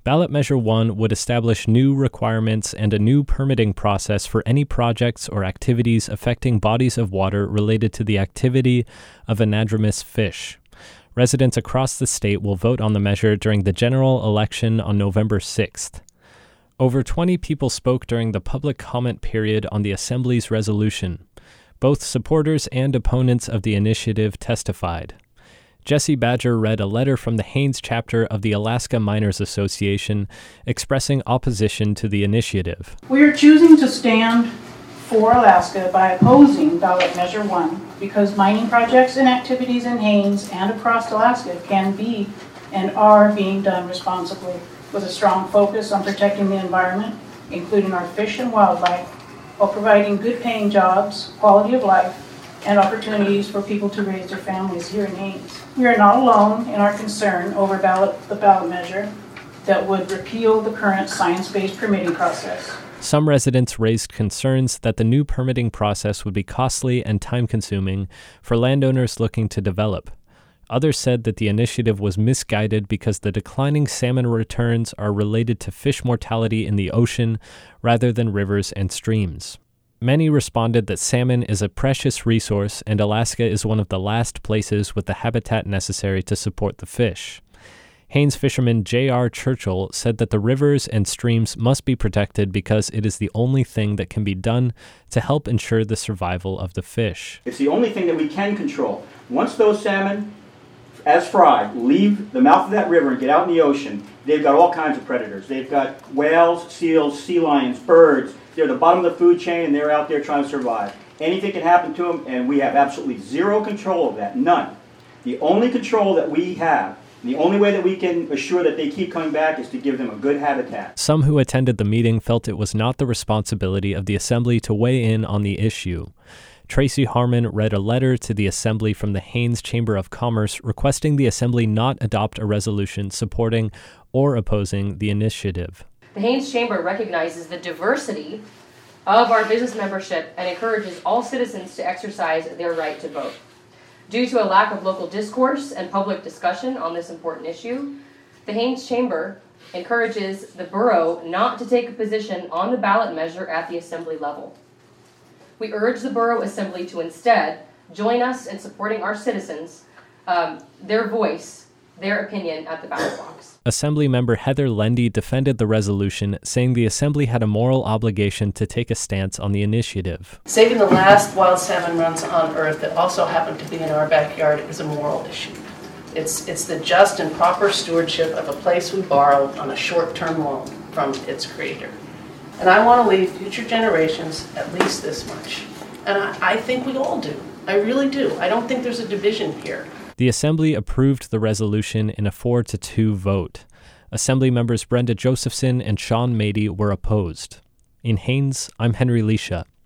Ballot Measure 1 would establish new requirements and a new permitting process for any projects or activities affecting bodies of water related to the activity of anadromous fish. Residents across the state will vote on the measure during the general election on November 6th. Over 20 people spoke during the public comment period on the Assembly's resolution. Both supporters and opponents of the initiative testified. Jesse Badger read a letter from the Haines chapter of the Alaska Miners Association expressing opposition to the initiative. We are choosing to stand for Alaska by opposing Ballot Measure 1 because mining projects and activities in Haines and across Alaska can be and are being done responsibly with a strong focus on protecting the environment, including our fish and wildlife, while providing good-paying jobs, quality of life, and opportunities for people to raise their families here in Haines. We are not alone in our concern over the ballot measure that would repeal the current science-based permitting process. Some residents raised concerns that the new permitting process would be costly and time-consuming for landowners looking to develop. Others said that the initiative was misguided because the declining salmon returns are related to fish mortality in the ocean rather than rivers and streams. Many responded that salmon is a precious resource and Alaska is one of the last places with the habitat necessary to support the fish. Haines fisherman J.R. Churchill said that the rivers and streams must be protected because it is the only thing that can be done to help ensure the survival of the fish. It's the only thing that we can control. Once those salmon, as fried, leave the mouth of that river and get out in the ocean, they've got all kinds of predators. They've got whales, seals, sea lions, birds. They're at the bottom of the food chain and they're out there trying to survive. Anything can happen to them and we have absolutely zero control of that, none. The only control that we have, the only way that we can assure that they keep coming back is to give them a good habitat. Some who attended the meeting felt it was not the responsibility of the Assembly to weigh in on the issue. Tracy Harmon read a letter to the Assembly from the Haines Chamber of Commerce requesting the Assembly not adopt a resolution supporting or opposing the initiative. The Haines Chamber recognizes the diversity of our business membership and encourages all citizens to exercise their right to vote. Due to a lack of local discourse and public discussion on this important issue, the Haines Chamber encourages the borough not to take a position on the ballot measure at the Assembly level. We urge the Borough Assembly to instead join us in supporting our citizens, their voice, their opinion at the ballot box. Assembly member Heather Lendy defended the resolution, saying the Assembly had a moral obligation to take a stance on the initiative. Saving the last wild salmon runs on Earth that also happen to be in our backyard is a moral issue. It's the just and proper stewardship of a place we borrowed on a short-term loan from its creator. And I want to leave future generations at least this much. And I think we all do. I really do. I don't think there's a division here. The Assembly approved the resolution in a 4-2 vote. Assembly members Brenda Josephson and Sean Mady were opposed. In Haines, I'm Henry Leisha.